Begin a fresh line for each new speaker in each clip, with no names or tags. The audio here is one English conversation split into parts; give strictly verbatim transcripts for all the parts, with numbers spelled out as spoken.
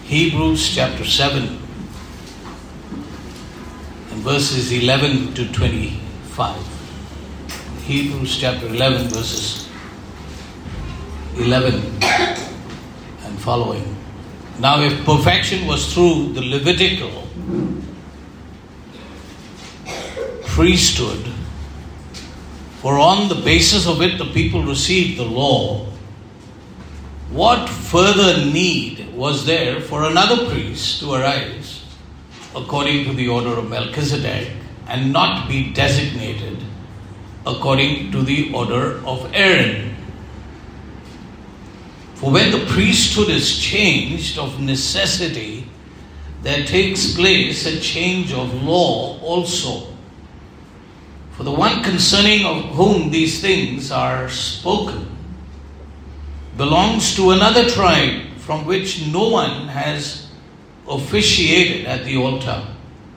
Hebrews chapter seven and verses eleven to twenty-five. Hebrews chapter eleven verses eleven and following. Now if perfection was through the Levitical priesthood, for on the basis of it the people received the law, what further need was there for another priest to arise according to the order of Melchizedek and not be designated according to the order of Aaron? For when the priesthood is changed of necessity, there takes place a change of law also. For the one concerning of whom these things are spoken belongs to another tribe from which no one has officiated at the altar.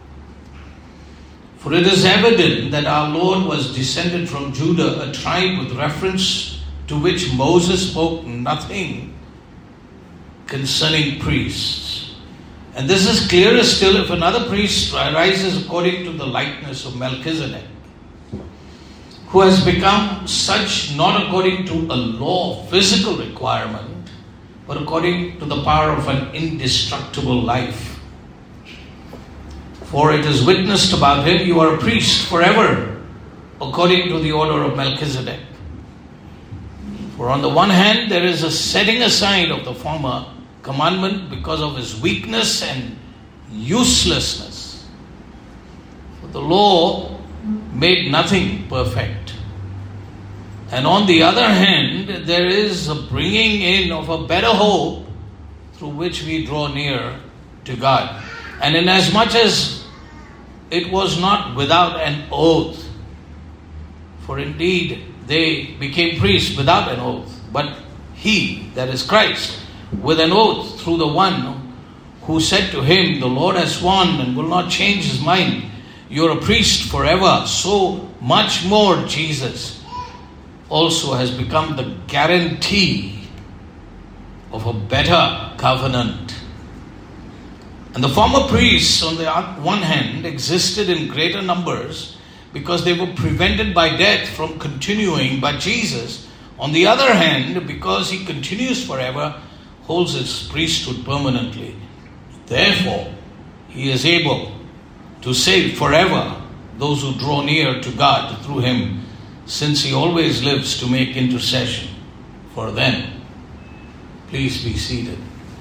For it is evident that our Lord was descended from Judah, a tribe with reference to which Moses spoke nothing concerning priests. And this is clearer still if another priest arises according to the likeness of Melchizedek, who has become such not according to a law of physical requirement, but according to the power of an indestructible life. For it is witnessed about him, you are a priest forever, according to the order of Melchizedek. For on the one hand, there is a setting aside of the former commandment because of his weakness and uselessness. For the law made nothing perfect. And on the other hand, there is a bringing in of a better hope through which we draw near to God. And inasmuch as it was not without an oath, for indeed they became priests without an oath, but he, that is Christ, with an oath through the one who said to him, the Lord has sworn and will not change his mind, you're a priest forever. So much more Jesus also has become the guarantee of a better covenant. And the former priests, on the one hand, existed in greater numbers because they were prevented by death from continuing, but Jesus, on the other hand, because he continues forever, holds his priesthood permanently. Therefore, he is able to save forever those who draw near to God through him, since he always lives to make intercession for them. Please be seated.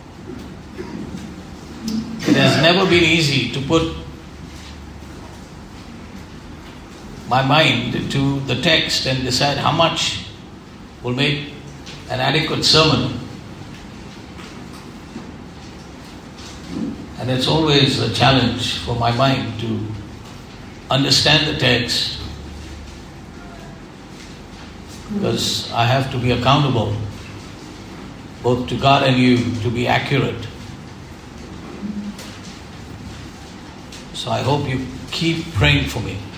It has never been easy to put my mind to the text and decide how much will make an adequate sermon. And it's always a challenge for my mind to understand the text, because I have to be accountable both to God and you to be accurate. So I hope you keep praying for me.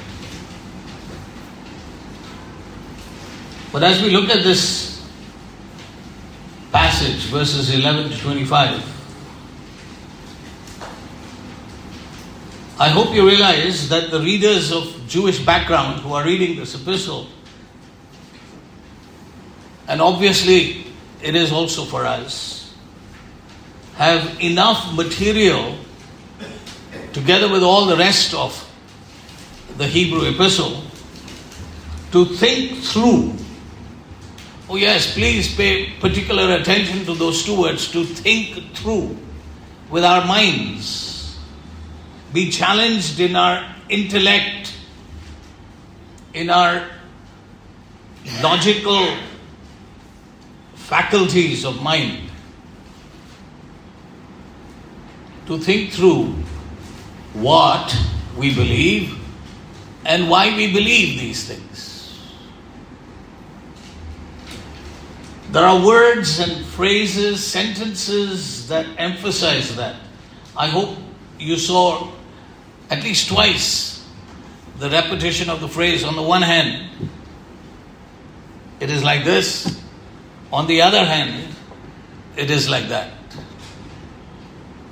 But as we look at this passage, verses eleven to twenty-five, I hope you realize that the readers of Jewish background who are reading this epistle, and obviously it is also for us, have enough material together with all the rest of the Hebrew epistle to think through. Oh yes, please pay particular attention to those two words, to think through with our minds. Be challenged in our intellect, in our logical faculties of mind, to think through what we believe and why we believe these things. There are words and phrases, sentences that emphasize that. I hope you saw at least twice the repetition of the phrase. On the one hand, it is like this. On the other hand, it is like that.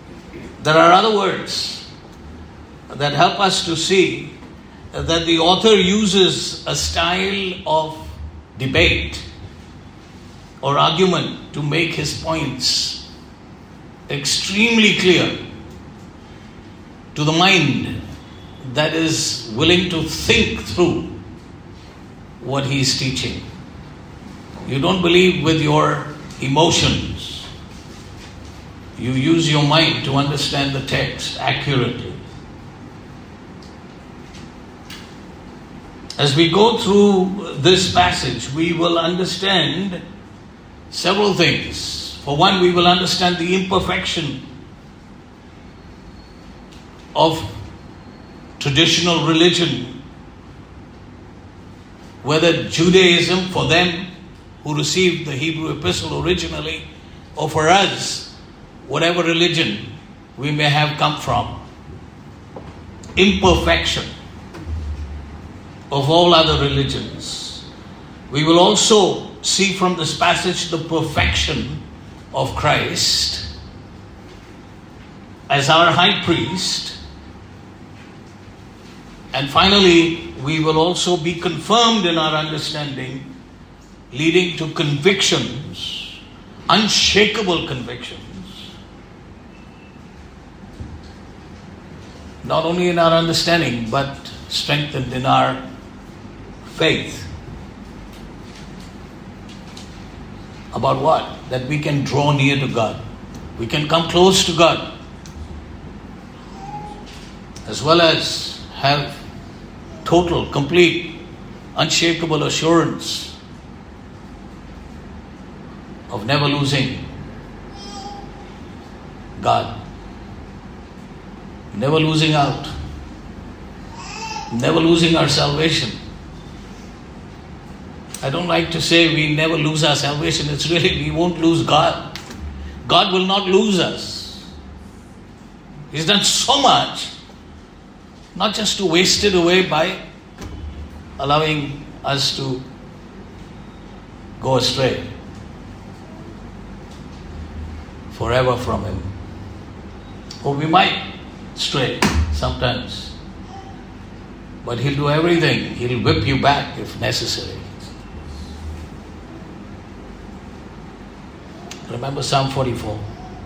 There are other words that help us to see that the author uses a style of debate or argument to make his points extremely clear to the mind that is willing to think through what he is teaching. You don't believe with your emotions. You use your mind to understand the text accurately. As we go through this passage, we will understand several things. For one, we will understand the imperfection of traditional religion, whether Judaism for them who received the Hebrew epistle originally, or for us, whatever religion we may have come from. Imperfection of all other religions. We will also see from this passage the perfection of Christ as our high priest. And finally, we will also be confirmed in our understanding, leading to convictions, unshakable convictions, not only in our understanding, but strengthened in our faith. About what? That we can draw near to God. We can come close to God, as well as have total, complete, unshakable assurance of never losing God, never losing out, never losing our salvation. I don't like to say we never lose our salvation. It's really, we won't lose God. God will not lose us. He's done so much, not just to waste it away by allowing us to go astray forever from Him. Or we might stray sometimes, but He'll do everything. He'll whip you back if necessary. Remember Psalm forty-four.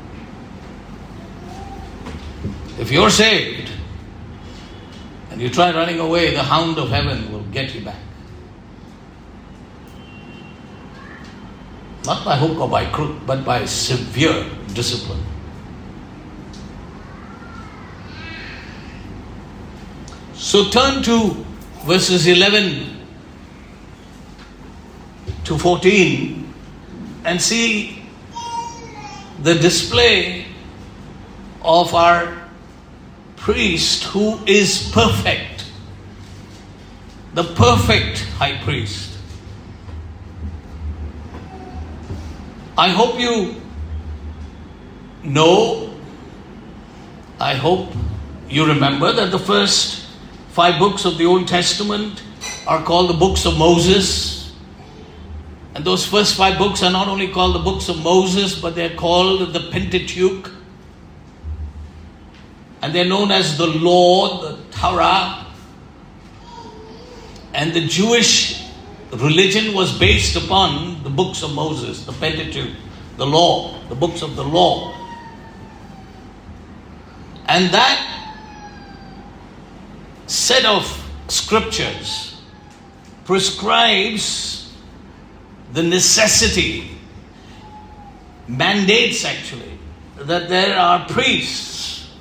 If you're saved and you try running away, the hound of heaven will get you back. Not by hook or by crook, but by severe discipline. So turn to verses eleven to fourteen and see the display of our priest who is perfect. The perfect high priest. I hope you know, I hope you remember that the first five books of the Old Testament are called the books of Moses. And those first five books are not only called the books of Moses, but they're called the Pentateuch. And they're known as the Law, the Torah. And the Jewish religion was based upon the books of Moses, the Pentateuch, the Law, the books of the Law. And that set of scriptures prescribes the necessity, mandates actually, that there are priests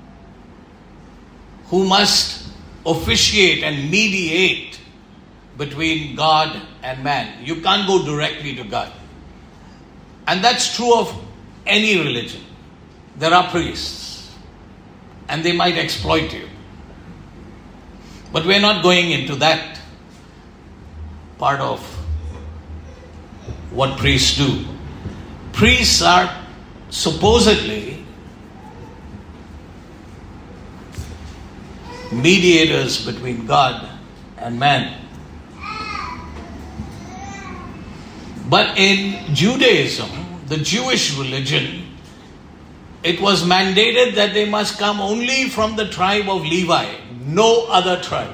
who must officiate and mediate between God and man. You can't go directly to God. And that's true of any religion. There are priests, and they might exploit you. But we're not going into that part of what priests do. Priests are supposedly mediators between God and man. But in Judaism, the Jewish religion, it was mandated that they must come only from the tribe of Levi, no other tribe.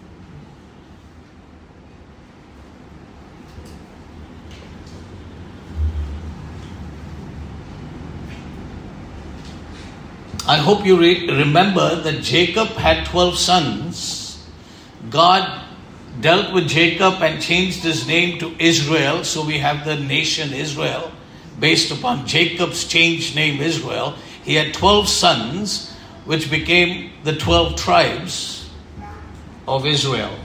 I hope you re- remember that Jacob had twelve sons. God dealt with Jacob and changed his name to Israel. So we have the nation Israel based upon Jacob's changed name Israel. He had twelve sons, which became the twelve tribes of Israel.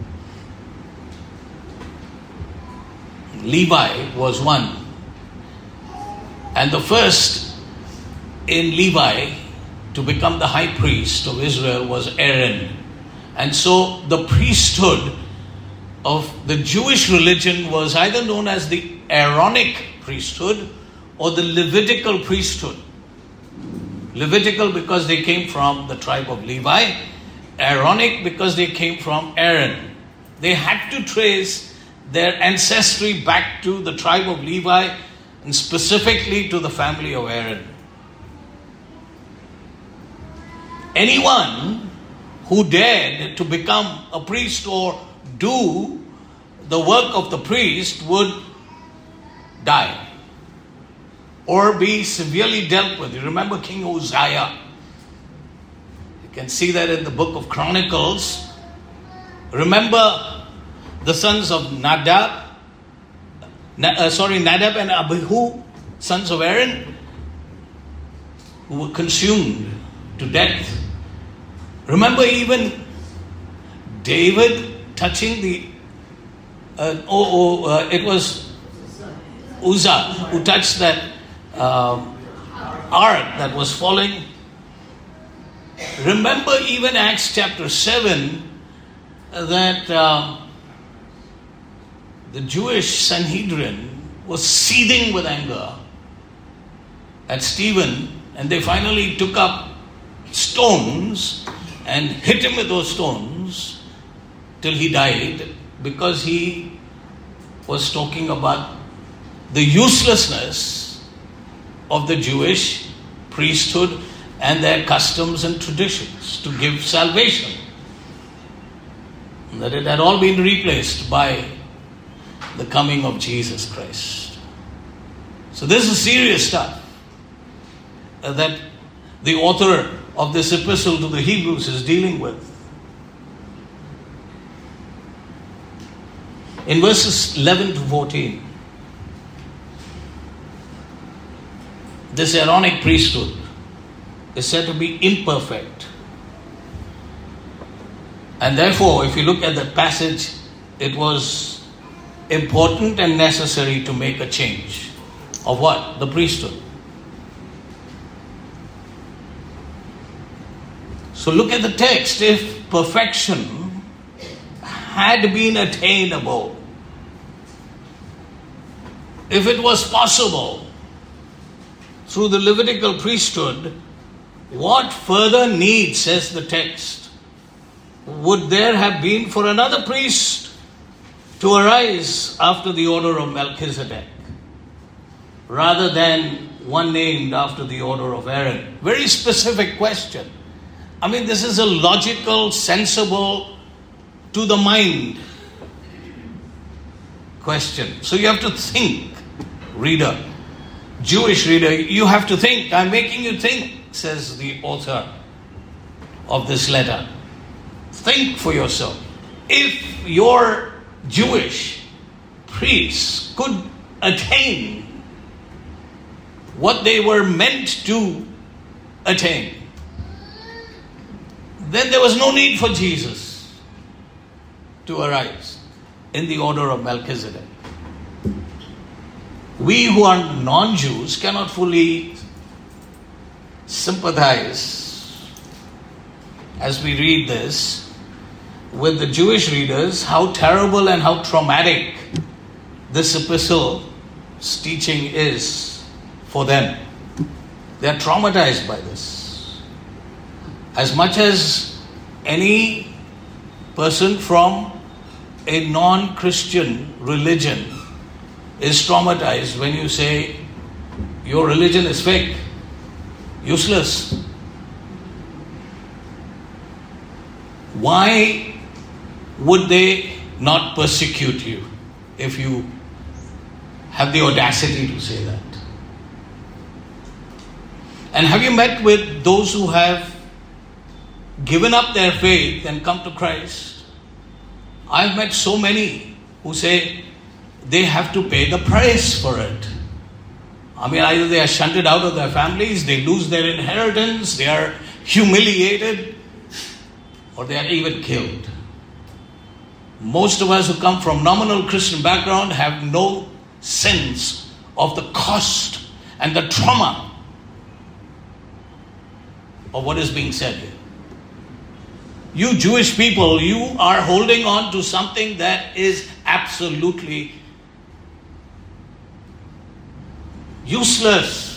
Levi was one. And the first in Levi to become the high priest of Israel was Aaron. And so the priesthood of the Jewish religion was either known as the Aaronic priesthood or the Levitical priesthood. Levitical because they came from the tribe of Levi. Aaronic because they came from Aaron. They had to trace their ancestry back to the tribe of Levi and specifically to the family of Aaron. Anyone who dared to become a priest or do the work of the priest would die or be severely dealt with. You remember King Uzziah? You can see that in the book of Chronicles. Remember the sons of Nadab, uh, sorry, Nadab and Abihu, sons of Aaron, who were consumed to death. Remember even David touching the, uh, oh, oh uh, it was Uzzah who touched that uh, ark that was falling. Remember even Acts chapter seven that uh, the Jewish Sanhedrin was seething with anger at Stephen, and they finally took up stones and hit him with those stones till he died, because he was talking about the uselessness of the Jewish priesthood and their customs and traditions to give salvation. That it had all been replaced by the coming of Jesus Christ. So this is serious stuff that the author of this epistle to the Hebrews is dealing with. In verses eleven to fourteen, this Aaronic priesthood is said to be imperfect. And therefore, if you look at that passage, it was important and necessary to make a change of what? The priesthood. So look at the text. If perfection had been attainable, if it was possible through the Levitical priesthood, what further need, says the text, would there have been for another priest to arise after the order of Melchizedek, rather than one named after the order of Aaron? Very specific question. I mean, this is a logical, sensible, to the mind question. So you have to think, reader, Jewish reader, you have to think. I'm making you think, says the author of this letter. Think for yourself. If your Jewish priests could attain what they were meant to attain, then there was no need for Jesus to arise in the order of Melchizedek. We who are non-Jews cannot fully sympathize as we read this with the Jewish readers, how terrible and how traumatic this epistle's teaching is for them. They are traumatized by this. As much as any person from a non-Christian religion is traumatized when you say your religion is fake. Useless. Why would they not persecute you if you have the audacity to say that? And have you met with those who have given up their faith and come to Christ? I've met so many who say they have to pay the price for it. I mean, either they are shunted out of their families, they lose their inheritance, they are humiliated, or they are even killed. Most of us who come from nominal Christian background have no sense of the cost and the trauma of what is being said here. You Jewish people, you are holding on to something that is absolutely useless.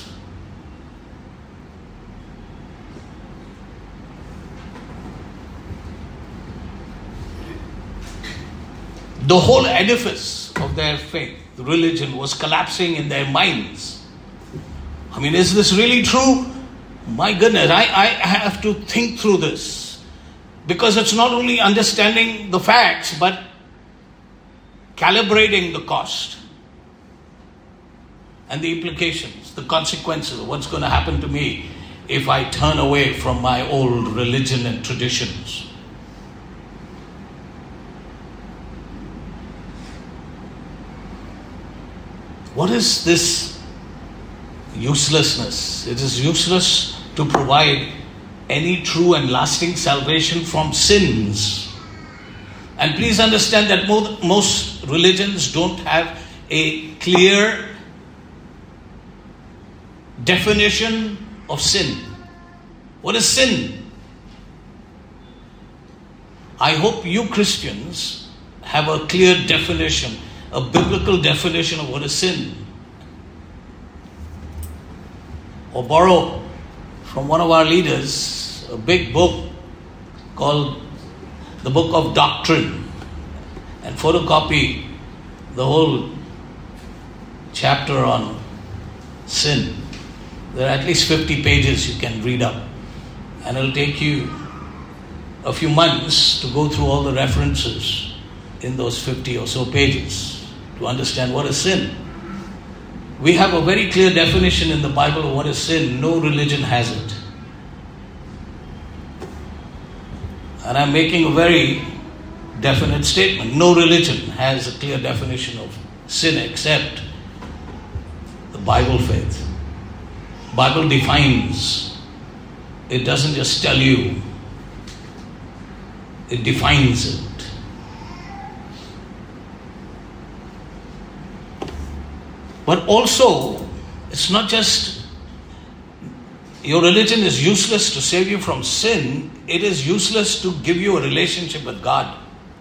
The whole edifice of their faith, the religion, was collapsing in their minds. I mean, is this really true? My goodness, I, I have to think through this. Because it's not only understanding the facts, but calibrating the cost and the implications, the consequences of what's going to happen to me if I turn away from my old religion and traditions. What is this uselessness? It is useless to provide any true and lasting salvation from sins. And please understand that most religions don't have a clear definition of sin. What is sin? I hope you Christians have a clear definition, a biblical definition of what is sin. Or borrow from one of our leaders a big book called the Book of Doctrine and photocopy the whole chapter on sin. There are at least fifty pages you can read up, and it'll take you a few months to go through all the references in those fifty or so pages to understand what is sin. We have a very clear definition in the Bible of what is sin. No religion has it. And I'm making a very definite statement. No religion has a clear definition of sin except the Bible faith. Bible defines. It doesn't just tell you. It defines it. But also, it's not just your religion is useless to save you from sin. It is useless to give you a relationship with God.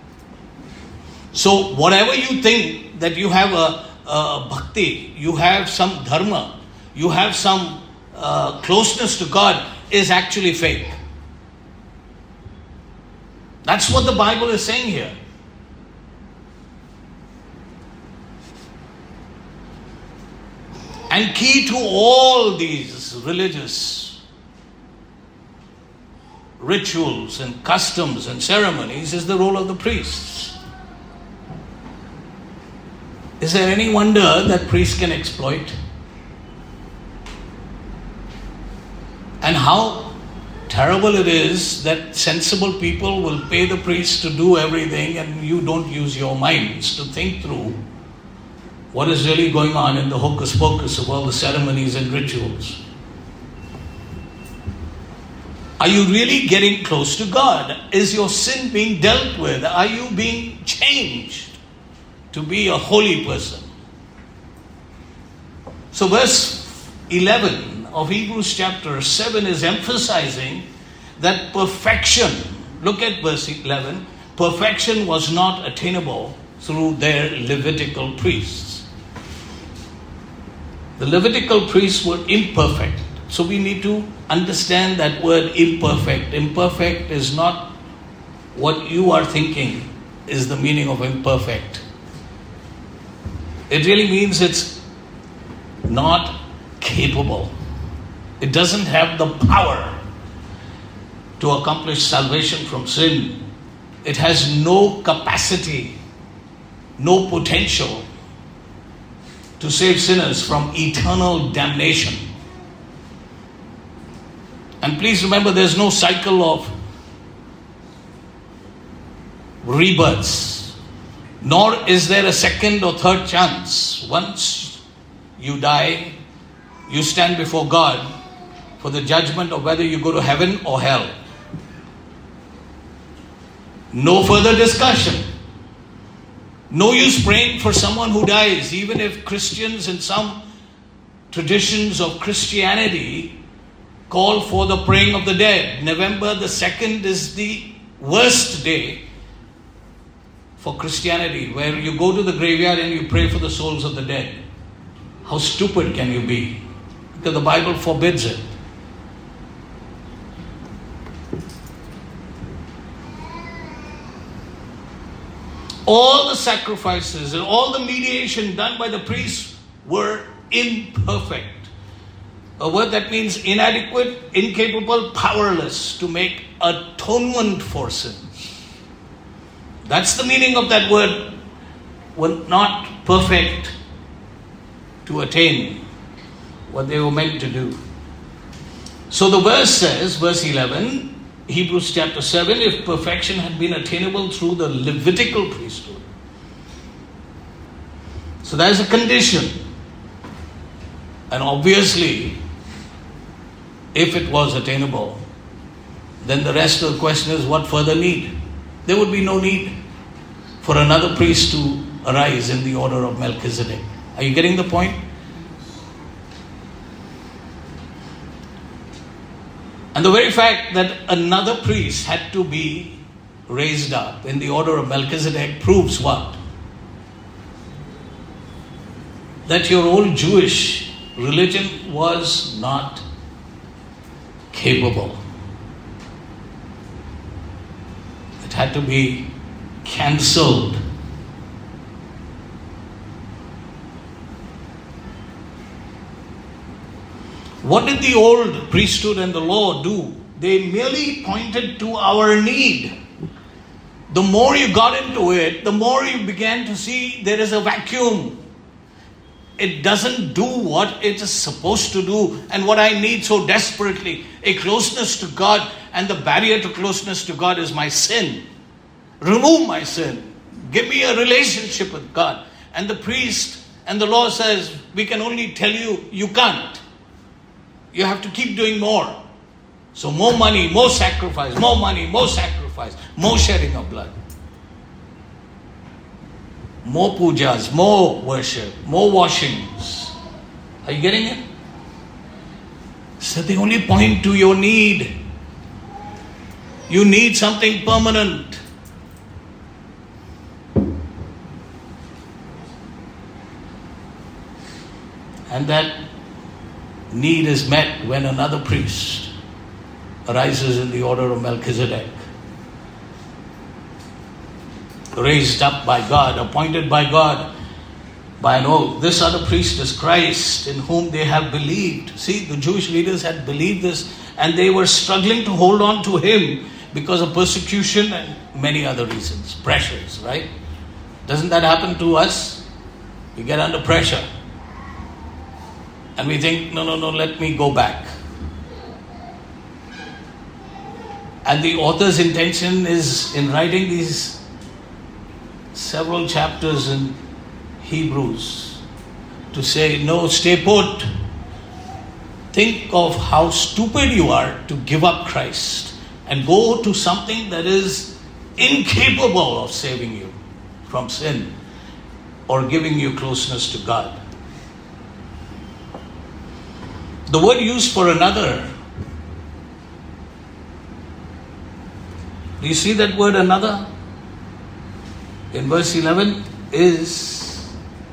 So whatever you think that you have a, a bhakti, you have some dharma, you have some uh, closeness to God is actually fake. That's what the Bible is saying here. And key to all these religious rituals and customs and ceremonies is the role of the priests. Is there any wonder that priests can exploit? And how terrible it is that sensible people will pay the priests to do everything and you don't use your minds to think through what is really going on in the hocus pocus of all the ceremonies and rituals. Are you really getting close to God? Is your sin being dealt with? Are you being changed to be a holy person? So verse eleven of Hebrews chapter seven is emphasizing that perfection, look at verse eleven, perfection was not attainable through their Levitical priests. The Levitical priests were imperfect. So we need to understand that word imperfect. Imperfect is not what you are thinking is the meaning of imperfect. It really means it's not capable. It doesn't have the power to accomplish salvation from sin. It has no capacity, no potential to save sinners from eternal damnation. And please remember, there's no cycle of rebirths, nor is there a second or third chance. Once you die, you stand before God for the judgment of whether you go to heaven or hell. No further discussion. No use praying for someone who dies, even if Christians in some traditions of Christianity call for the praying of the dead. November the second is the worst day for Christianity, where you go to the graveyard and you pray for the souls of the dead. How stupid can you be? Because the Bible forbids it. All the sacrifices and all the mediation done by the priests were imperfect. A word that means inadequate, incapable, powerless to make atonement for sins. That's the meaning of that word. Were not perfect to attain what they were meant to do. So the verse says, verse eleven, Hebrews chapter seven, if perfection had been attainable through the Levitical priesthood. So that is a condition. And obviously, if it was attainable, then the rest of the question is, what further need? There would be no need for another priest to arise in the order of Melchizedek. Are you getting the point? And the very fact that another priest had to be raised up in the order of Melchizedek proves what? That your old Jewish religion was not capable. It had to be cancelled. What did the old priesthood and the law do? They merely pointed to our need. The more you got into it, the more you began to see there is a vacuum. It doesn't do what it is supposed to do and what I need so desperately. A closeness to God, and the barrier to closeness to God is my sin. Remove my sin. Give me a relationship with God. And the priest and the law says, we can only tell you, you can't. You have to keep doing more. So more money, more sacrifice, more money, more sacrifice, more shedding of blood. More pujas, more worship, more washings. Are you getting it? So they only point to your need. You need something permanent. And that need is met when another priest arises in the order of Melchizedek, raised up by God, appointed by God by an oath. This other priest is Christ, in whom they have believed. See, the Jewish leaders had believed this, and they were struggling to hold on to him because of persecution and many other reasons, pressures, right? Doesn't that happen to us? We get under pressure. And we think, no, no, no, let me go back. And the author's intention is, in writing these several chapters in Hebrews, to say, no, stay put. Think of how stupid you are to give up Christ and go to something that is incapable of saving you from sin or giving you closeness to God. The word used for another, do you see that word another? In verse eleven is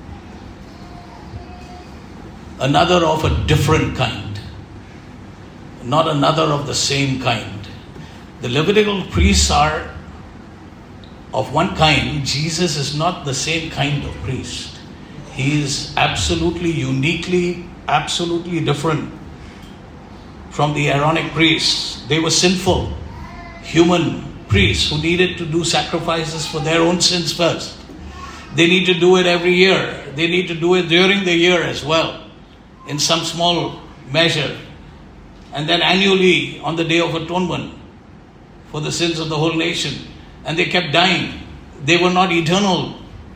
another of a different kind, not another of the same kind. The Levitical priests are of one kind. Jesus is not the same kind of priest. He is absolutely, uniquely, absolutely different. from the Aaronic priests. They were sinful, human priests who needed to do sacrifices for their own sins first. They need to do it every year. They need to do it during the year as well, in some small measure. And then annually on the Day of Atonement for the sins of the whole nation. And they kept dying. They were not eternal.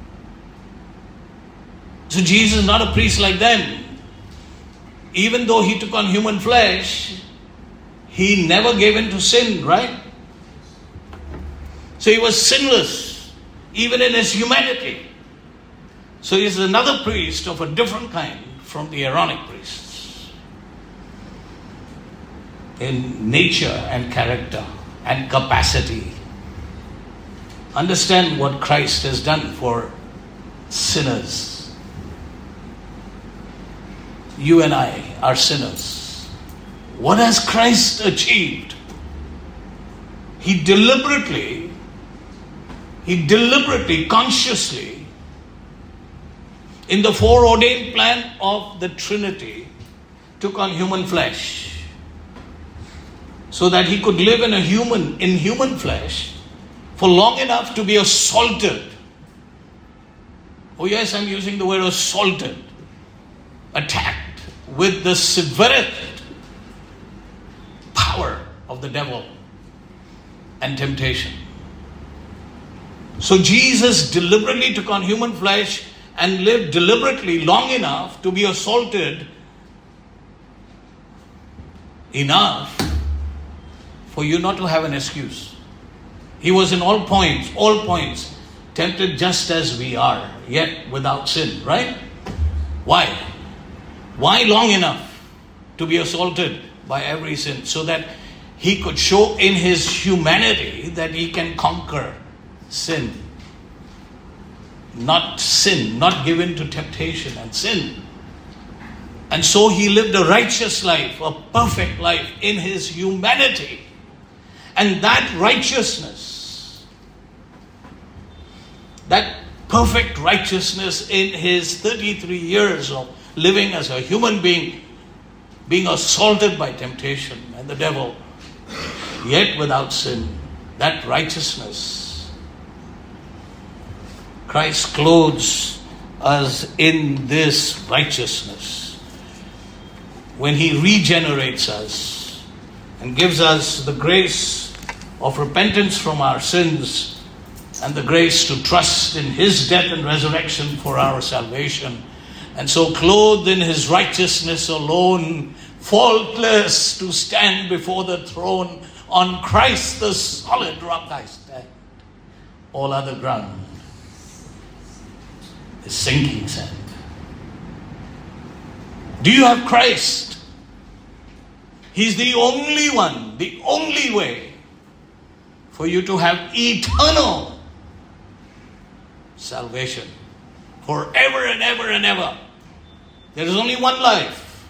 So Jesus is not a priest like them. Even though he took on human flesh, he never gave in to sin, right? So he was sinless, even in his humanity. So he is another priest of a different kind from the Aaronic priests. In nature and character and capacity. Understand what Christ has done for sinners. You and I are sinners. What has Christ achieved? He deliberately, he deliberately, consciously, in the foreordained plan of the Trinity, took on human flesh, so that he could live in a human, in human flesh, for long enough to be assaulted. Oh yes, I'm using the word assaulted, attacked with the severest power of the devil and temptation. So Jesus deliberately took on human flesh and lived deliberately long enough to be assaulted enough for you not to have an excuse. He was in all points, all points, tempted just as we are, yet without sin, right? Why? Why long enough to be assaulted by every sin? So that he could show in his humanity that he can conquer sin. Not sin, not given to temptation and sin. And so he lived a righteous life, a perfect life in his humanity. And that righteousness, that perfect righteousness in his thirty-three years of living as a human being, being assaulted by temptation and the devil, yet without sin, that righteousness, Christ clothes us in this righteousness when he regenerates us and gives us the grace of repentance from our sins and the grace to trust in his death and resurrection for our salvation. And so clothed in his righteousness alone, faultless to stand before the throne, on Christ the solid rock I stand. All other ground is sinking sand. Do you have Christ? He's the only one, the only way for you to have eternal salvation. Forever and ever and ever. There is only one life.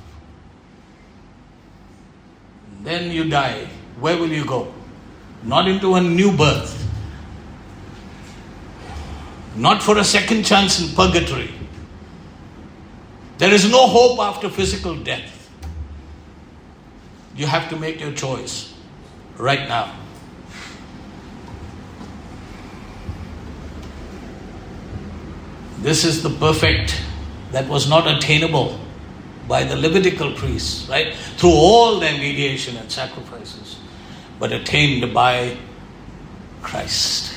Then you die. Where will you go? Not into a new birth. Not for a second chance in purgatory. There is no hope after physical death. You have to make your choice right now. This is the perfect that was not attainable by the Levitical priests, right? Through all their mediation and sacrifices, but attained by Christ.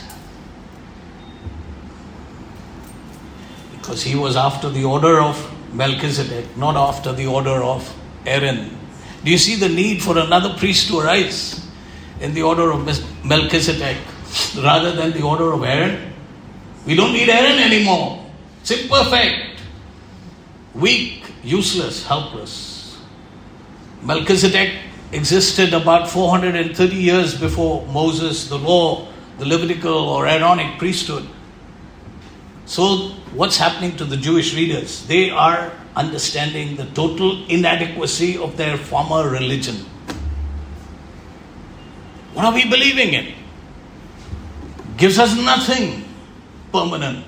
Because he was after the order of Melchizedek, not after the order of Aaron. Do you see the need for another priest to arise in the order of Melchizedek rather than the order of Aaron? We don't need Aaron anymore. It's imperfect, weak, useless, helpless. Melchizedek existed about four hundred thirty years before Moses, the law, the Levitical or Aaronic priesthood. So what's happening to the Jewish readers? They are understanding the total inadequacy of their former religion. What are we believing in? Gives us nothing permanent.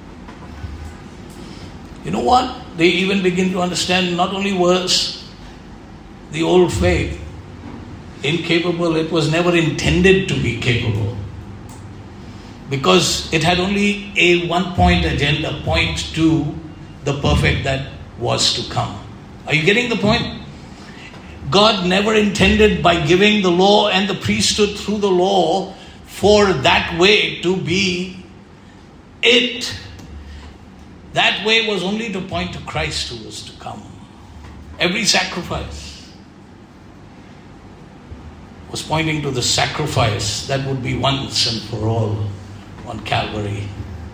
You know what? They even begin to understand not only was the old faith, incapable, it was never intended to be capable. Because it had only a one-point agenda, point to the perfect that was to come. Are you getting the point? God never intended by giving the law and the priesthood through the law for that way to be it. That way was only to point to Christ who was to come. Every sacrifice was pointing to the sacrifice that would be once and for all on Calvary.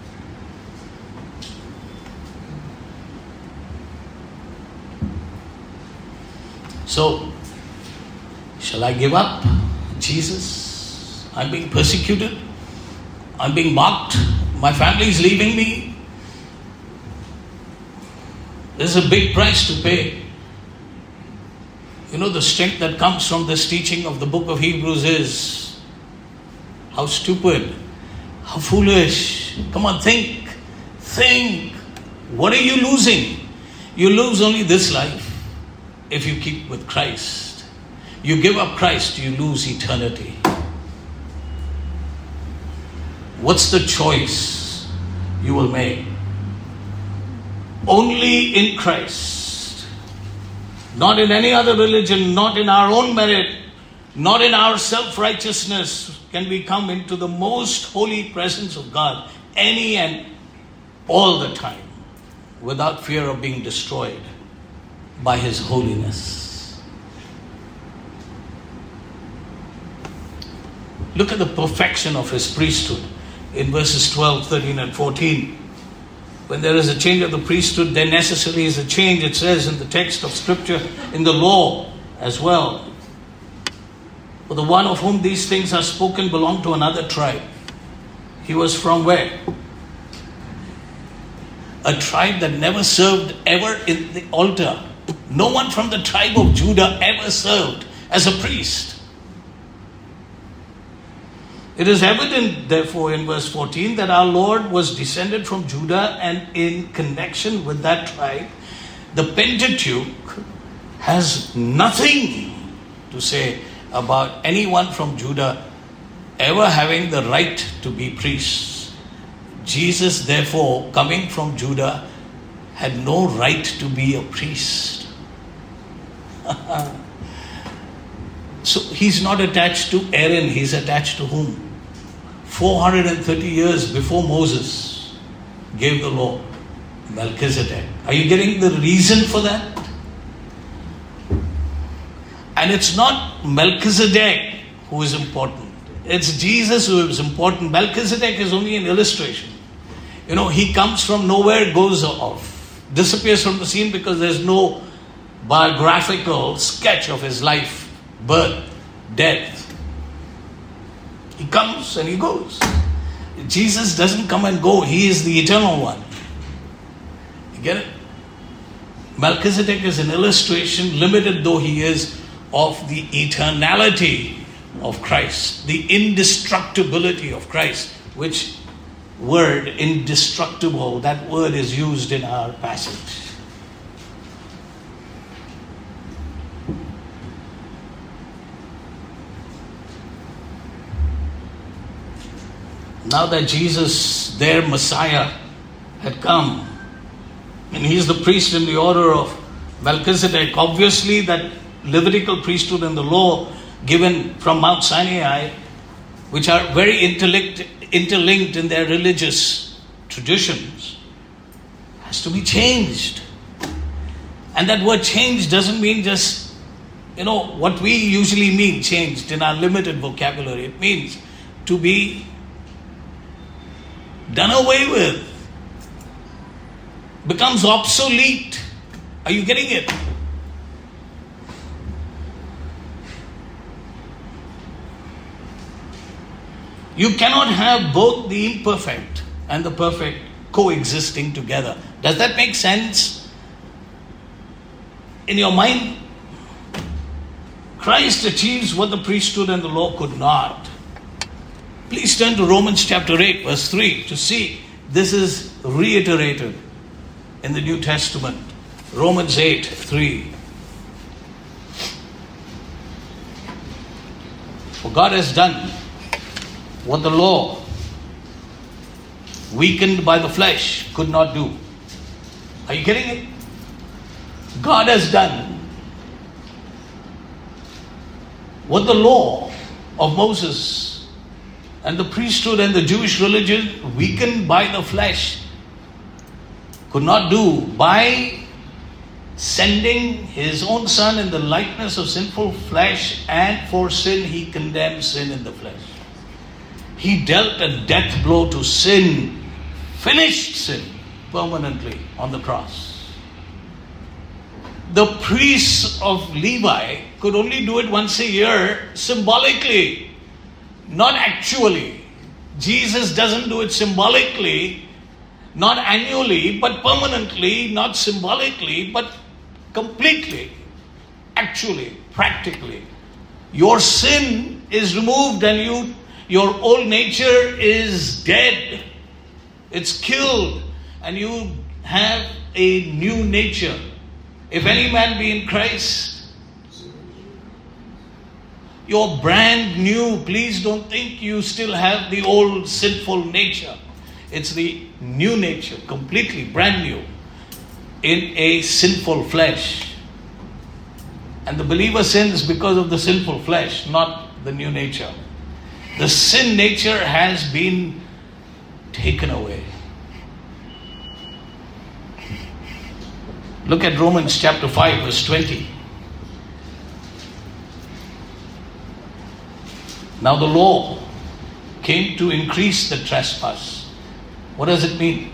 So, shall I give up Jesus? I'm being persecuted. I'm being mocked. My family is leaving me. There's a big price to pay. You know, the strength that comes from this teaching of the book of Hebrews is how stupid, how foolish. Come on, think. Think. What are you losing? You lose only this life. If you keep with Christ, you give up Christ, you lose eternity. What's the choice you will make? Only in Christ. Not in any other religion, not in our own merit, not in our self-righteousness can we come into the most holy presence of God any and all the time without fear of being destroyed by His holiness. Look at the perfection of His priesthood in verses twelve, thirteen and fourteen. When there is a change of the priesthood, there necessarily is a change, it says in the text of Scripture, in the law as well. For the one of whom these things are spoken belonged to another tribe. He was from where? A tribe that never served ever in the altar. No one from the tribe of Judah ever served as a priest. It is evident, therefore, in verse fourteen that our Lord was descended from Judah, and in connection with that tribe, the Pentateuch has nothing to say about anyone from Judah ever having the right to be priests. Jesus, therefore, coming from Judah, had no right to be a priest. So he's not attached to Aaron, he's attached to whom? four hundred thirty years before Moses gave the law, Melchizedek. Are you getting the reason for that? And it's not Melchizedek who is important. It's Jesus who is important. Melchizedek is only an illustration. You know, he comes from nowhere, goes off, disappears from the scene because there's no biographical sketch of his life, birth, death. He comes and he goes. Jesus doesn't come and go. He is the eternal one. You get it? Melchizedek is an illustration, limited though he is, of the eternality of Christ, the indestructibility of Christ, which word, indestructible, that word is used in our passage. Now that Jesus, their Messiah, had come, and he's the priest in the order of Melchizedek, obviously that Levitical priesthood and the law given from Mount Sinai, which are very interlinked, interlinked in their religious traditions, has to be changed. And that word change doesn't mean just, you know, what we usually mean changed in our limited vocabulary. It means to be done away with, becomes obsolete. Are you getting it? You cannot have both the imperfect and the perfect coexisting together. Does that make sense in your mind? Christ achieves what the priesthood and the law could not. Please turn to Romans chapter eight, verse three to see this is reiterated in the New Testament. Romans eight, three. For God has done what the law, weakened by the flesh, could not do. Are you getting it? God has done what the law of Moses and the priesthood and the Jewish religion, weakened by the flesh, could not do by sending his own son in the likeness of sinful flesh, and for sin he condemned sin in the flesh. He dealt a death blow to sin, finished sin permanently on the cross. The priests of Levi could only do it once a year, symbolically, not actually. Jesus doesn't do it symbolically, not annually, but permanently, not symbolically, but completely, actually, practically. Your sin is removed and you, your old nature is dead. It's killed and you have a new nature. If any man be in Christ, you're brand new. Please don't think you still have the old sinful nature. It's the new nature, completely brand new, in a sinful flesh. And the believer sins because of the sinful flesh, not the new nature. The sin nature has been taken away. Look at Romans chapter five, verse twenty. Now the law came to increase the trespass. What does it mean?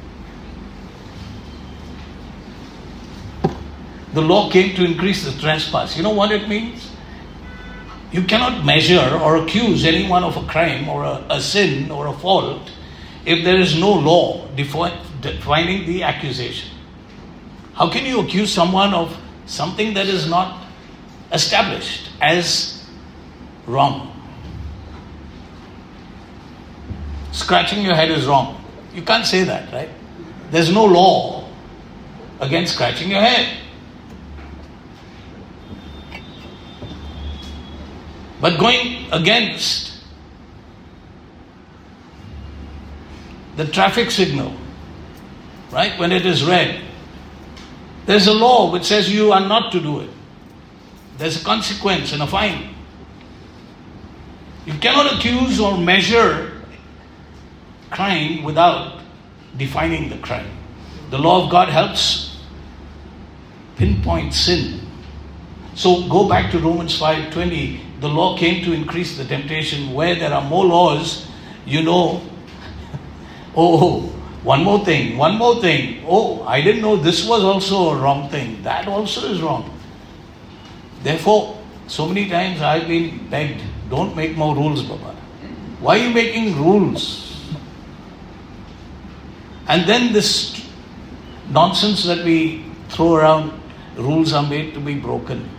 The law came to increase the trespass. You know what it means? You cannot measure or accuse anyone of a crime or a, a sin or a fault if there is no law defi- defining the accusation. How can you accuse someone of something that is not established as wrong? Scratching your head is wrong. You can't say that, right? There's no law against scratching your head. But going against the traffic signal, right, when it is red, there's a law which says you are not to do it. There's a consequence and a fine. You cannot accuse or measure crime without defining the crime. The law of God helps pinpoint sin. So go back to Romans five twenty. The law came to increase the temptation. Where there are more laws, you know, oh, one more thing, one more thing. Oh, I didn't know this was also a wrong thing. That also is wrong. Therefore, so many times I've been begged, don't make more rules, Baba. Why are you making rules? And then this nonsense that we throw around, rules are made to be broken.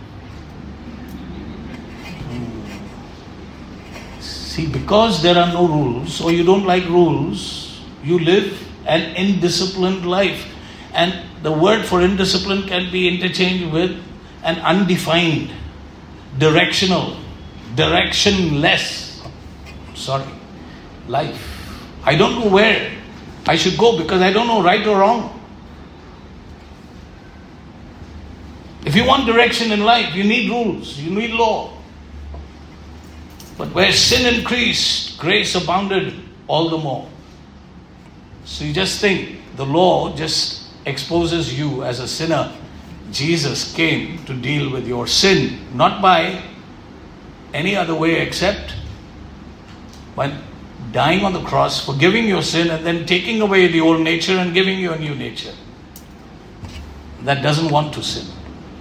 See, because there are no rules, or you don't like rules, you live an indisciplined life. And the word for indiscipline can be interchanged with an undefined, directional, directionless, sorry, life. I don't know where I should go because I don't know right or wrong. If you want direction in life, you need rules, you need law. But where sin increased, grace abounded all the more. So you just think the law just exposes you as a sinner. Jesus came to deal with your sin, not by any other way except by dying on the cross, forgiving your sin, and then taking away the old nature and giving you a new nature that doesn't want to sin.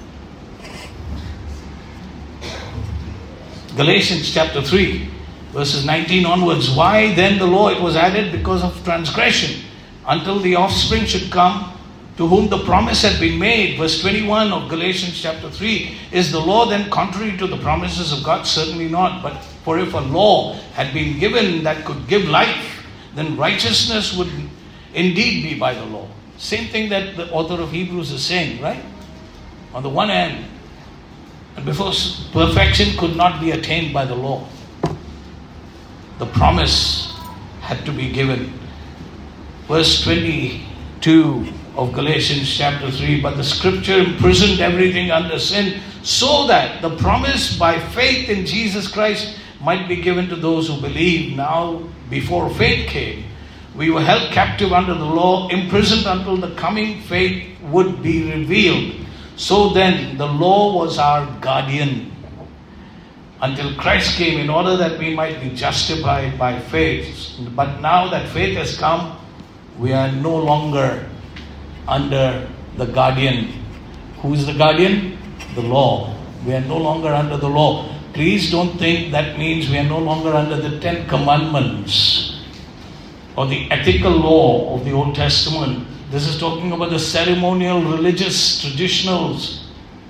Galatians chapter three, verses nineteen onwards. Why then the law? It was added because of transgression, until the offspring should come, to whom the promise had been made. Verse twenty-one of Galatians chapter three. Is the law then contrary to the promises of God? Certainly not. But for if a law had been given that could give life, then righteousness would indeed be by the law. Same thing that the author of Hebrews is saying, right? On the one hand, And before perfection could not be attained by the law, the promise had to be given. Verse twenty-two of Galatians chapter three, but the scripture imprisoned everything under sin, so that the promise by faith in Jesus Christ might be given to those who believe. Now, before faith came, we were held captive under the law, imprisoned until the coming faith would be revealed. So then, the law was our guardian until Christ came, in order that we might be justified by faith. But now that faith has come, we are no longer under the guardian. Who is the guardian? The law. We are no longer under the law. Please don't think that means we are no longer under the Ten Commandments or the ethical law of the Old Testament. This is talking about the ceremonial, religious, traditionals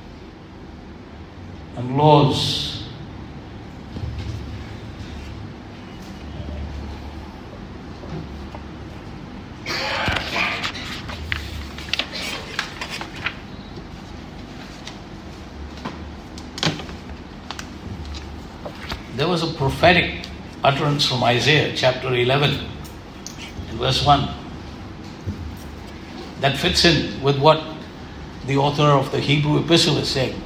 and laws. There was a prophetic utterance from Isaiah chapter eleven and verse one that fits in with what the author of the Hebrew epistle is saying.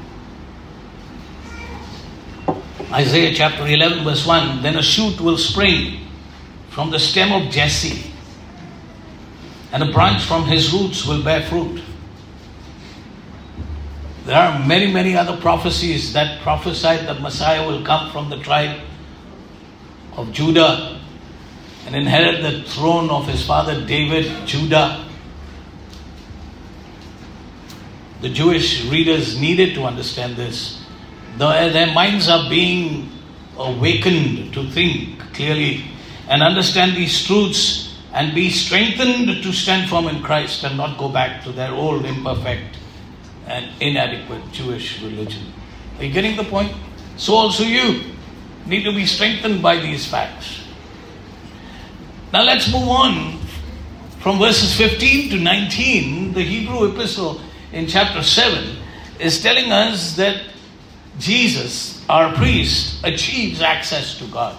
Isaiah chapter eleven verse one, then a shoot will spring from the stem of Jesse, and a branch from his roots will bear fruit. There are many, many other prophecies that prophesied that Messiah will come from the tribe of Judah and inherit the throne of his father David, Judah. The Jewish readers needed to understand this. Their minds are being awakened to think clearly and understand these truths and be strengthened to stand firm in Christ and not go back to their old imperfect and inadequate Jewish religion. Are you getting the point? So also you need to be strengthened by these facts. Now let's move on from verses fifteen to nineteen. The Hebrew epistle in chapter seven is telling us that Jesus, our priest, achieves access to God.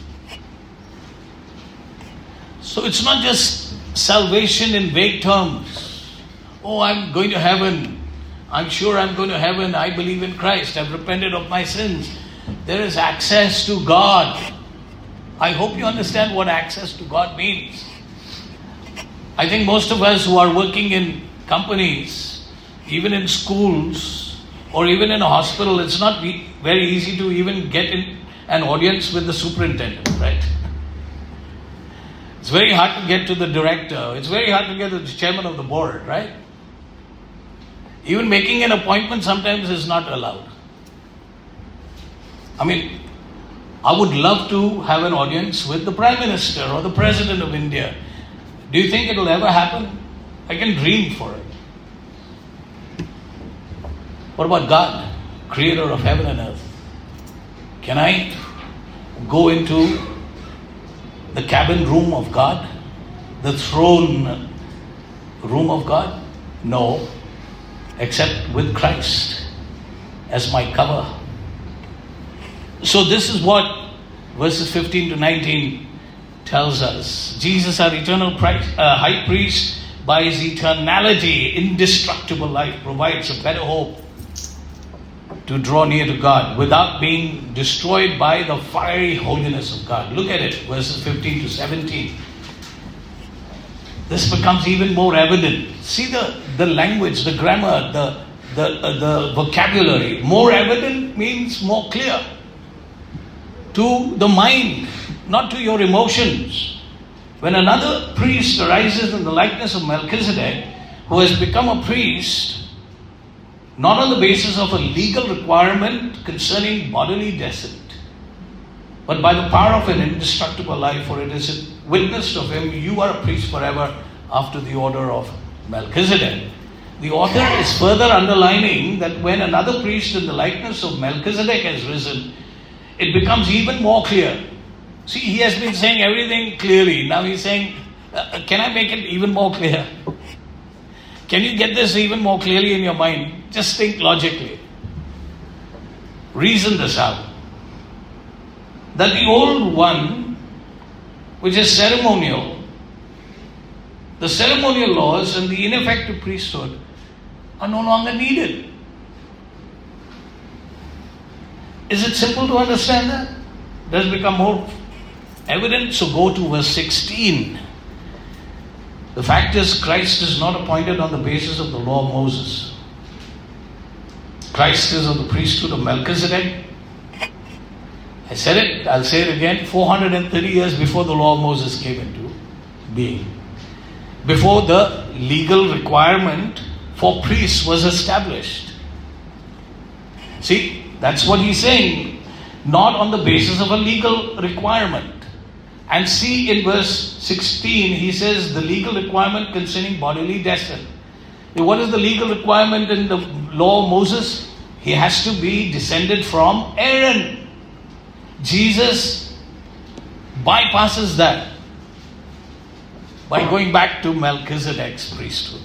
So it's not just salvation in vague terms. Oh, I'm going to heaven. I'm sure I'm going to heaven. I believe in Christ. I've repented of my sins. There is access to God. I hope you understand what access to God means. I think most of us who are working in companies, even in schools, or even in a hospital, it's not very easy to even get in an audience with the superintendent, right? It's very hard to get to the director. It's very hard to get to the chairman of the board, right? Even making an appointment sometimes is not allowed. I mean, I would love to have an audience with the Prime Minister or the President of India. Do you think it will ever happen? I can dream for it. What about God, creator of heaven and earth? Can I go into the cabin room of God, the throne room of God? No. Except with Christ as my cover. So this is what verses fifteen to nineteen tells us. Jesus, our eternal uh, high priest, by his eternality, indestructible life, provides a better hope to draw near to God without being destroyed by the fiery holiness of God. Look at it, verses fifteen to seventeen. This becomes even more evident. See the, the language, the grammar, the, the, uh, the vocabulary. More evident means more clear. To the mind, not to your emotions. When another priest arises in the likeness of Melchizedek, who has become a priest, not on the basis of a legal requirement concerning bodily descent, but by the power of an indestructible life, for it is witnessed of him, you are a priest forever after the order of Melchizedek. The author is further underlining that when another priest in the likeness of Melchizedek has risen, it becomes even more clear. See, he has been saying everything clearly. Now he's saying, uh, can I make it even more clear? Can you get this even more clearly in your mind? Just think logically. reason this out. That the old one, which is ceremonial, the ceremonial laws and the ineffective priesthood are no longer needed. Is it simple to understand that? Does it become more evident? So go to verse sixteen. The fact is, Christ is not appointed on the basis of the law of Moses. Christ is of the priesthood of Melchizedek. I said it, I'll say it again, four hundred thirty years before the law of Moses came into being. Before the legal requirement for priests was established. See, that's what he's saying. Not on the basis of a legal requirement. And see in verse sixteen, he says the legal requirement concerning bodily descent. What is the legal requirement in the law of Moses? He has to be descended from Aaron. Jesus bypasses that by going back to Melchizedek's priesthood.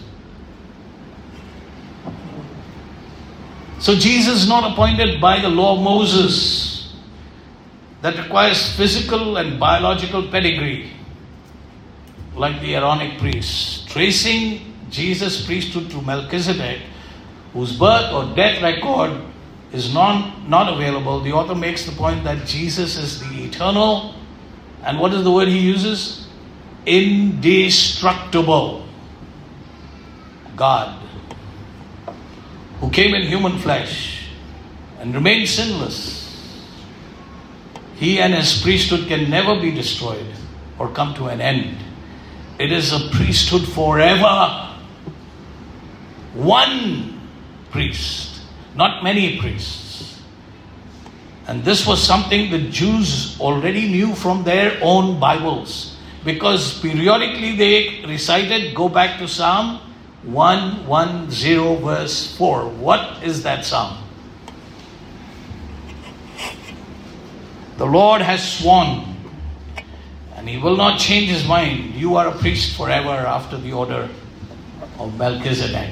So Jesus is not appointed by the law of Moses that requires physical and biological pedigree like the Aaronic priests. Tracing Jesus' priesthood to Melchizedek, whose birth or death record is non, not available, the author makes the point that Jesus is the eternal, and what is the word he uses? Indestructible God, who came in human flesh and remained sinless. He and his priesthood can never be destroyed or come to an end. It is a priesthood forever. One priest, not many priests. And this was something the Jews already knew from their own Bibles, because periodically they recited, go back to Psalm one ten verse four. What is that psalm? The Lord has sworn, and he will not change his mind. You are a priest forever after the order of Melchizedek.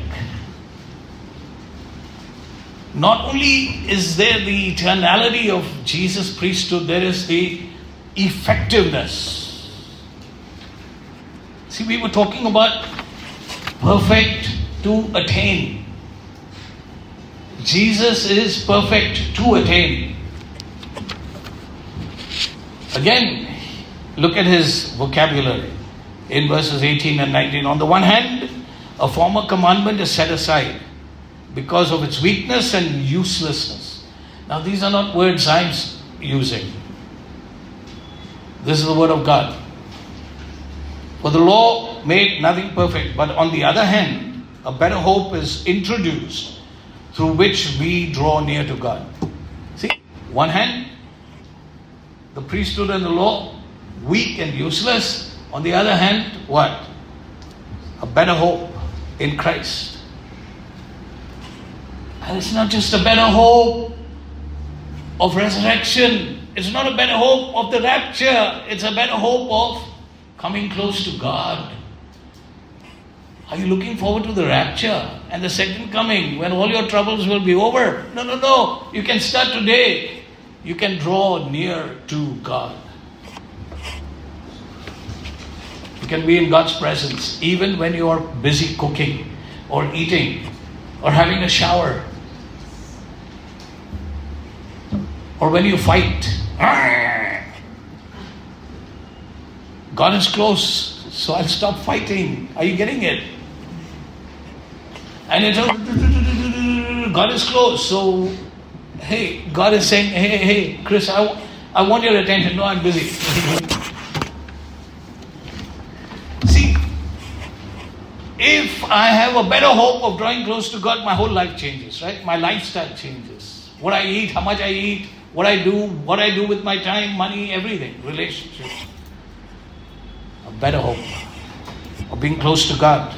Not only is there the eternality of Jesus' priesthood, there is the effectiveness. See, we were talking about perfect to attain. Jesus is perfect to attain. Again, look at his vocabulary in verses eighteen and nineteen. On the one hand, a former commandment is set aside because of its weakness and uselessness. Now, these are not words I'm using. This is the word of God. For the law made nothing perfect, but on the other hand, a better hope is introduced through which we draw near to God. See, one hand, the priesthood and the law, weak and useless. On the other hand, what? A better hope in Christ. And it's not just a better hope of resurrection. It's not a better hope of the rapture. It's a better hope of coming close to God. Are you looking forward to the rapture and the second coming when all your troubles will be over? No, no, no. You can start today. You can draw near to God. You can be in God's presence even when you are busy cooking or eating or having a shower or when you fight. God is close, so I'll stop fighting. Are you getting it? And it's God is close, so hey, God is saying, hey, hey, Chris, I, I want your attention. No, I'm busy. See, if I have a better hope of drawing close to God, my whole life changes, right? My lifestyle changes. What I eat, how much I eat, what I do, what I do with my time, money, everything, relationships. A better hope of being close to God.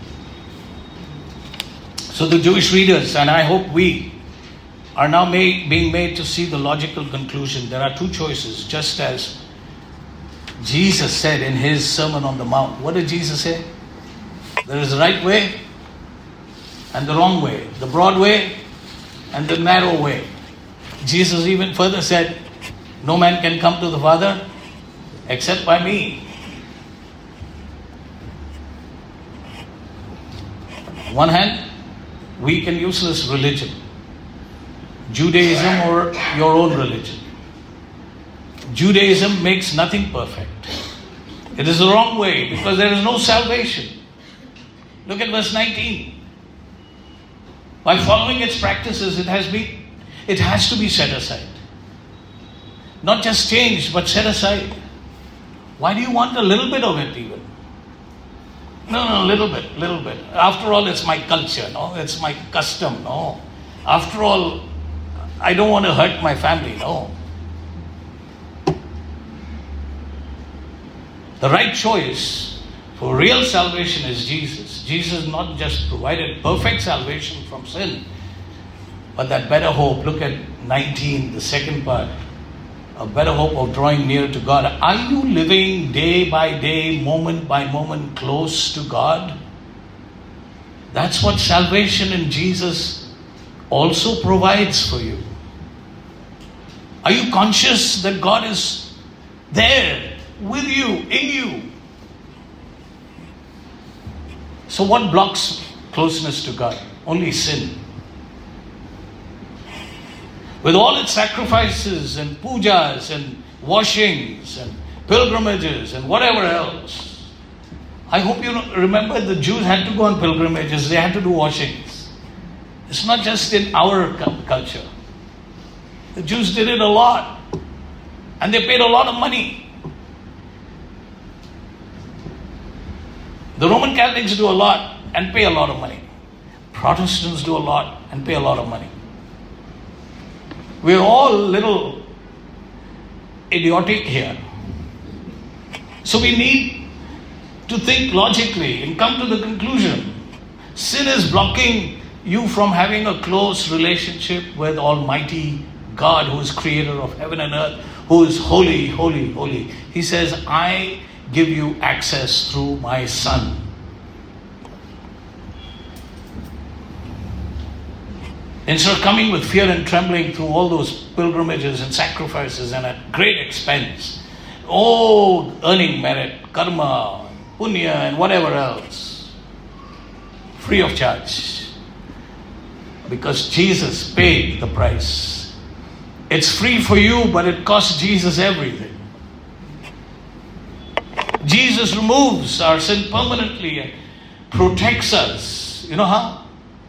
So the Jewish readers, and I hope we, are now made, being made to see the logical conclusion. There are two choices, just as Jesus said in his Sermon on the Mount. What did Jesus say? There is the right way and the wrong way, the broad way and the narrow way. Jesus even further said, no man can come to the Father except by me. On one hand, weak and useless religion. Judaism or your own religion. Judaism makes nothing perfect. It is the wrong way because there is no salvation. Look at verse nineteen. By following its practices, it has been, it has to be set aside. Not just changed, but set aside. Why do you want a little bit of it even? No, no, little bit, little bit. After all, it's my culture, no? It's my custom, no? After all, I don't want to hurt my family, no? The right choice for real salvation is Jesus. Jesus not just provided perfect salvation from sin, but that better hope. Look at nineteen, the second part. A better hope of drawing near to God. Are you living day by day, moment by moment, close to God? That's what salvation in Jesus also provides for you. Are you conscious that God is there with you, in you? So what blocks closeness to God? Only sin. With all its sacrifices and pujas and washings and pilgrimages and whatever else. I hope you remember the Jews had to go on pilgrimages. They had to do washings. It's not just in our culture. The Jews did it a lot. And they paid a lot of money. The Roman Catholics do a lot and pay a lot of money. Protestants do a lot and pay a lot of money. We're all a little idiotic here. So we need to think logically and come to the conclusion. Sin is blocking you from having a close relationship with Almighty God, who is creator of heaven and earth, who is holy, holy, holy. He says, I give you access through my Son. Instead of coming with fear and trembling through all those pilgrimages and sacrifices and at great expense, oh, earning merit, karma, punya, and whatever else, free of charge, because Jesus paid the price. It's free for you, but it costs Jesus everything. Jesus removes our sin permanently and protects us. You know how?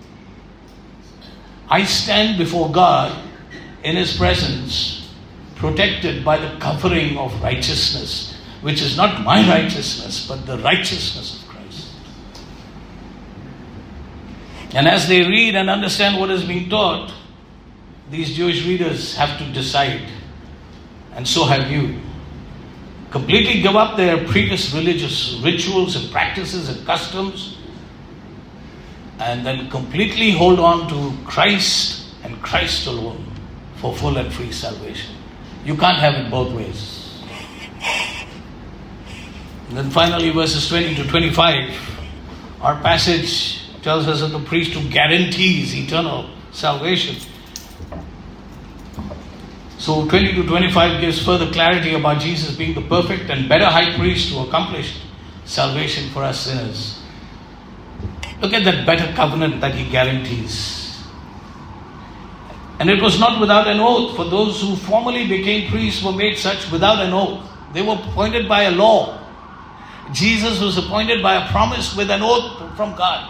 I stand before God in His presence, protected by the covering of righteousness, which is not my righteousness, but the righteousness of Christ. And as they read and understand what is being taught, these Jewish readers have to decide, and so have you. Completely give up their previous religious rituals and practices and customs, and then completely hold on to Christ and Christ alone for full and free salvation. You can't have it both ways. And then finally, verses twenty to twenty-five, our passage tells us that the priest who guarantees eternal salvation. So twenty to twenty-five gives further clarity about Jesus being the perfect and better high priest who accomplished salvation for us sinners. Look at that better covenant that He guarantees. And it was not without an oath, for those who formerly became priests were made such without an oath. They were appointed by a law. Jesus was appointed by a promise with an oath from God.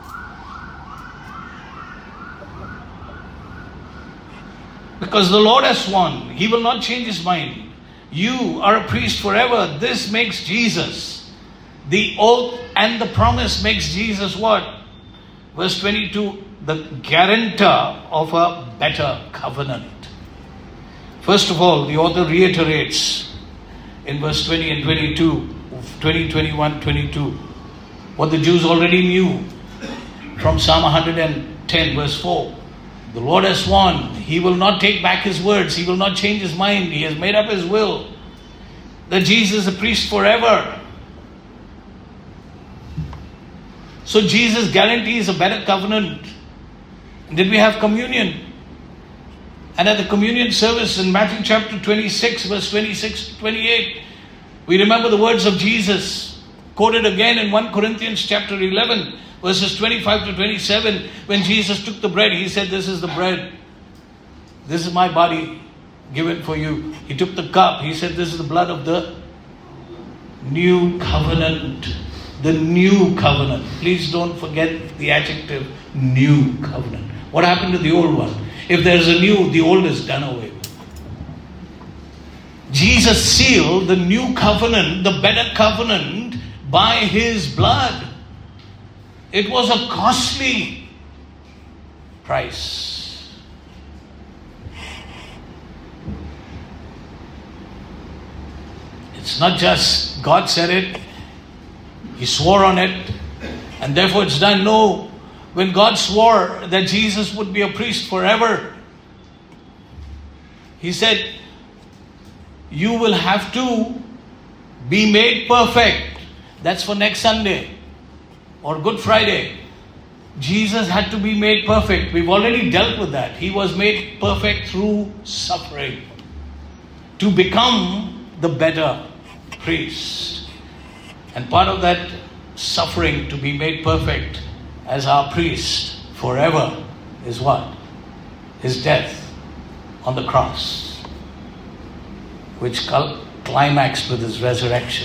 Because the Lord has sworn, He will not change His mind. You are a priest forever. This makes Jesus. The oath and the promise makes Jesus what? Verse twenty-two, the guarantor of a better covenant. First of all, the author reiterates in verse twenty and twenty-two, twenty, twenty-one, twenty-two, what the Jews already knew from Psalm one hundred ten, verse four. The Lord has sworn, He will not take back His words. He will not change His mind. He has made up His will. That Jesus is a priest forever. So Jesus guarantees a better covenant. Did we have communion? And at the communion service in Matthew chapter twenty-six, verse twenty-six to twenty-eight, we remember the words of Jesus, quoted again in First Corinthians chapter eleven, verses twenty-five to twenty-seven. When Jesus took the bread, he said, "This is the bread. This is my body given for you." He took the cup. He said, "This is the blood of the new covenant." The new covenant. Please don't forget the adjective new covenant. What happened to the old one? If there is a new, the old is done away with. Jesus sealed the new covenant, the better covenant, by his blood. It was a costly price. It's not just God said it, he swore on it, and therefore it's done. No, when God swore that Jesus would be a priest forever, he said, you will have to be made perfect. That's for next Sunday or Good Friday. Jesus had to be made perfect. We've already dealt with that. He was made perfect through suffering to become the better priest. And part of that suffering to be made perfect as our priest forever is what? His death on the cross, which climaxed with his resurrection.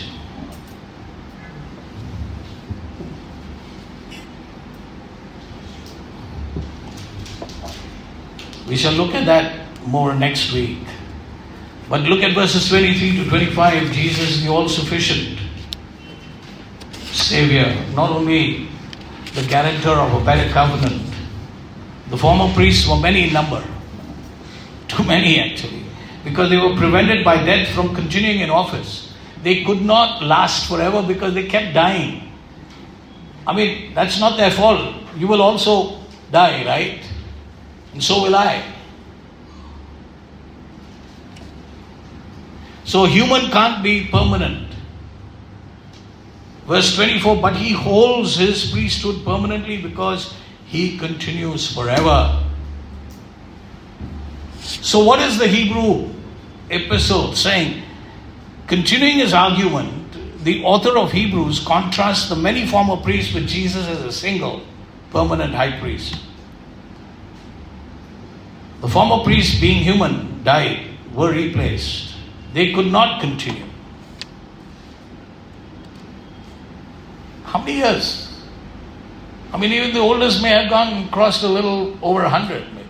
We shall look at that more next week. But look at verses twenty-three to twenty-five. Jesus is the all-sufficient Savior, not only the guarantor of a better covenant. The former priests were many in number. Too many actually. Because they were prevented by death from continuing in office. They could not last forever because they kept dying. I mean, that's not their fault. You will also die, right? And so will I. So human can't be permanent. Verse twenty-four, but he holds his priesthood permanently because he continues forever. So what is the Hebrew epistle saying? Continuing his argument, the author of Hebrews contrasts the many former priests with Jesus as a single permanent high priest. The former priests, being human, died, were replaced. They could not continue. How many years? I mean, even the oldest may have gone, crossed a little over a hundred maybe.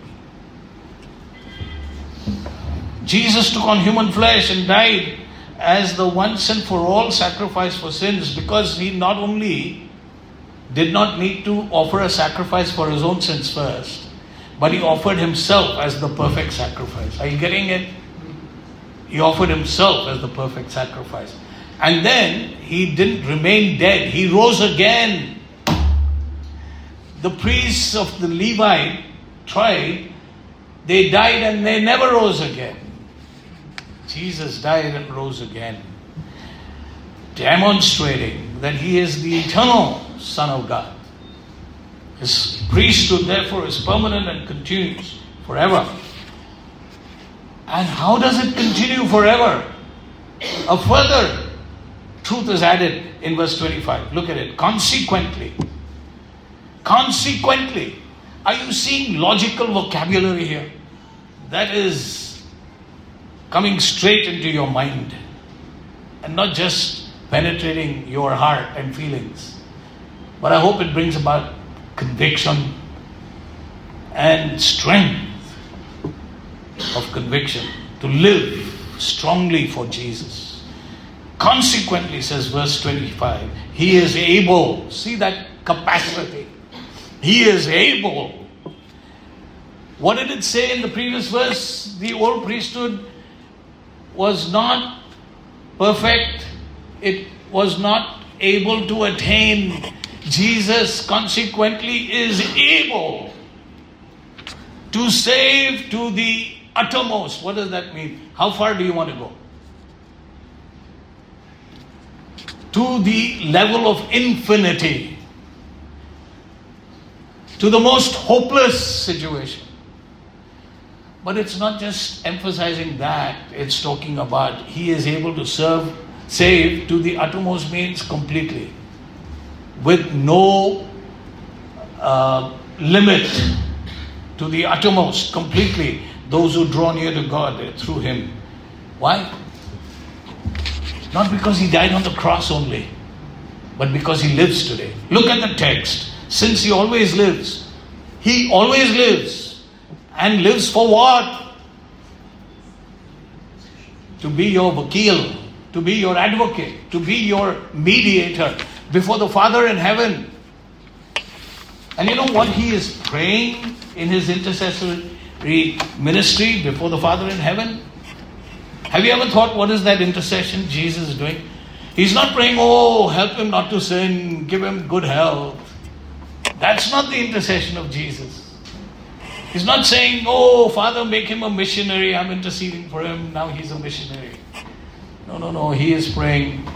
Jesus took on human flesh and died as the once and for all sacrifice for sins, because he not only did not need to offer a sacrifice for his own sins first, but he offered himself as the perfect sacrifice. Are you getting it? He offered himself as the perfect sacrifice. And then he didn't remain dead. He rose again. The priests of the Levite tribe, they died and they never rose again. Jesus died and rose again, demonstrating that he is the eternal Son of God. His priesthood, therefore, is permanent and continues forever. And how does it continue forever? A further truth is added in verse twenty-five. Look at it. Consequently. Consequently. Are you seeing logical vocabulary here? That is coming straight into your mind and not just penetrating your heart and feelings. But I hope it brings about conviction and strength of conviction to live strongly for Jesus. Consequently, says verse twenty-five, he is able. See that capacity. He is able. What did it say in the previous verse? The old priesthood was not perfect. It was not able to attain. Jesus, consequently, is able to save to the uttermost. What does that mean? How far do you want to go? To the level of infinity. To the most hopeless situation. But it's not just emphasizing that. It's talking about He is able to serve, save to the uttermost means completely, with no uh, limit, to the uttermost, completely, those who draw near to God through Him. Why? Not because He died on the cross only, but because He lives today. Look at the text. Since He always lives, He always lives. And lives for what? To be your vakil, to be your advocate, to be your mediator before the Father in heaven. And you know what He is praying in His intercessory ministry before the Father in heaven? Have you ever thought, what is that intercession Jesus is doing? He's not praying, oh, help him not to sin, give him good health. That's not the intercession of Jesus. He's not saying, oh, Father, make him a missionary. I'm interceding for him. Now he's a missionary. No, no, no. He is praying,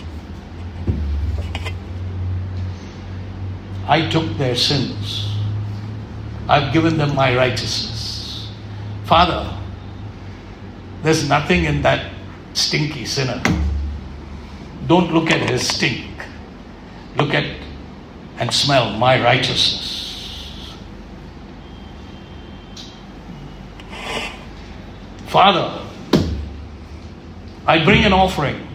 I took their sins. I've given them my righteousness. Father, there's nothing in that stinky sinner. Don't look at his stink. Look at and smell my righteousness. Father, I bring an offering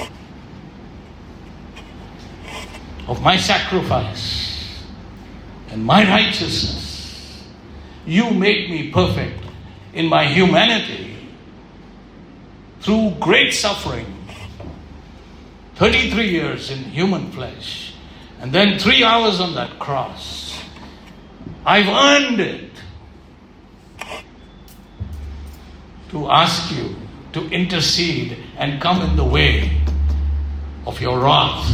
of my sacrifice and my righteousness. You made me perfect in my humanity through great suffering. thirty-three years in human flesh. And then three hours on that cross. I've earned it. To ask you to intercede and come in the way of your wrath.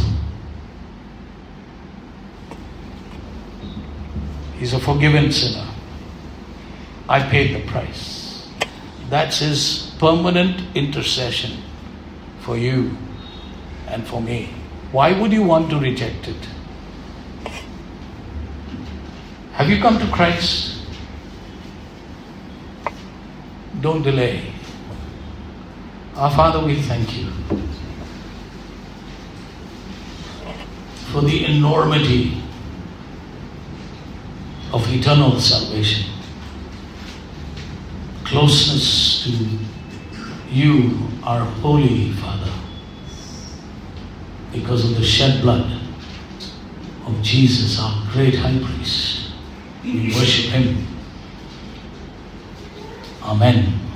He's a forgiven sinner. I paid the price. That's His permanent intercession for you and for me. Why would you want to reject it? Have you come to Christ? Don't delay. Our Father, we thank you for the enormity of eternal salvation. Closeness to you, our Holy Father, because of the shed blood of Jesus, our great high priest. We worship Him. Amen.